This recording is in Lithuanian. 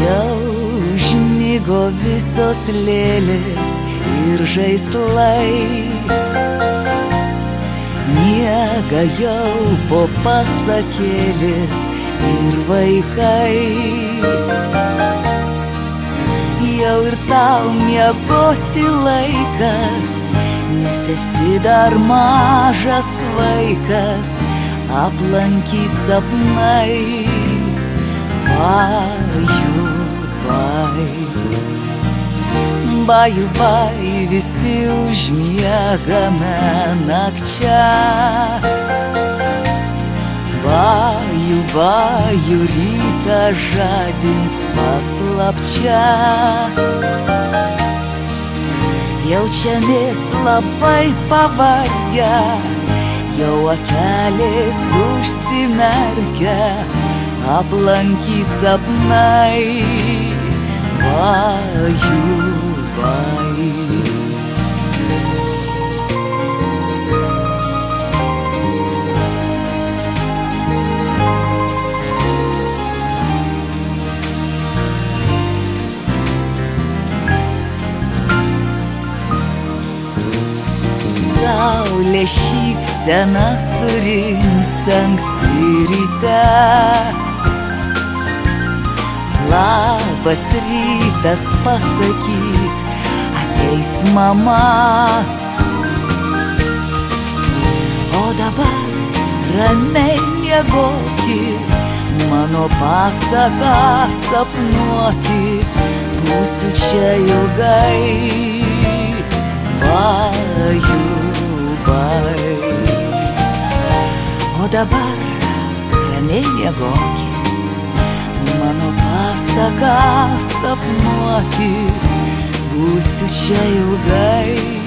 Jau užmigo visos lėlės ir žaislai, miega jau po pasakėlės ir vaikai. Jau ir tau miegoti laikas, nes esi dar mažas vaikas, aplankys sapnai. Baju, bai, baju, bai, visi užmiegame nakčia. Baju, baju, rytą žadins paslapčia. Jaučiamės labai pavargę, jau akelės užsimerkia, aplankys sapnai. Baju, bai. Saulė šypseną surinks anksti ryte. Labas rytas pasakyt, ateis mama. O dabar ramiai miegokit, mano pasaką sapnuokit, būsiu čia ilgai. Baju, bai. O dabar ramiai miegokit, mano pasaką sapnuokit, būsiu čia ilgai.